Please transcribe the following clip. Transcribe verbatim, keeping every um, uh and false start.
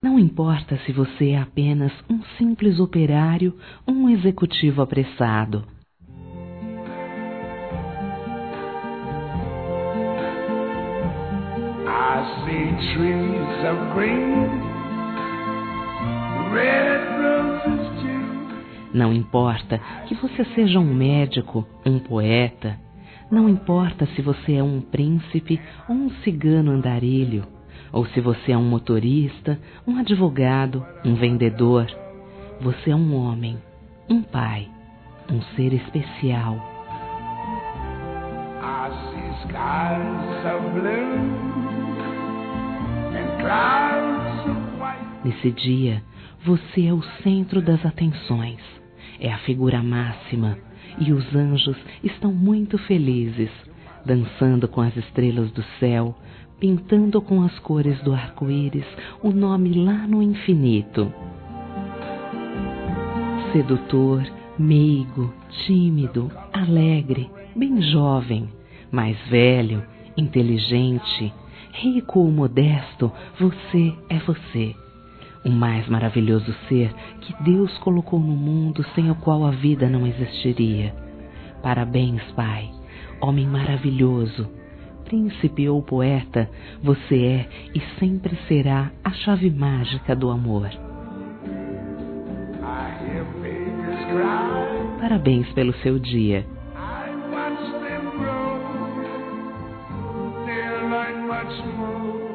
Não importa se você é apenas um simples operário ou um executivo apressado. I see trees of green, red roses too. Não importa que você seja um médico, um poeta. Não importa se você é um príncipe ou um cigano andarilho, ou se você é um motorista, um advogado, um vendedor. Você é um homem, um pai, um ser especial. I see skies of blue and clouds of white. Nesse dia, você é o centro das atenções, é a figura máxima, e os anjos estão muito felizes, dançando com as estrelas do céu, pintando com as cores do arco-íris o nome lá no infinito. Sedutor, meigo, tímido, alegre, bem jovem, mais velho, inteligente, rico ou modesto, você é você. O mais maravilhoso ser que Deus colocou no mundo, sem o qual a vida não existiria. Parabéns, Pai, homem maravilhoso, príncipe ou poeta, você é e sempre será a chave mágica do amor. Parabéns pelo seu dia. I watch them grow, they'll learn much more.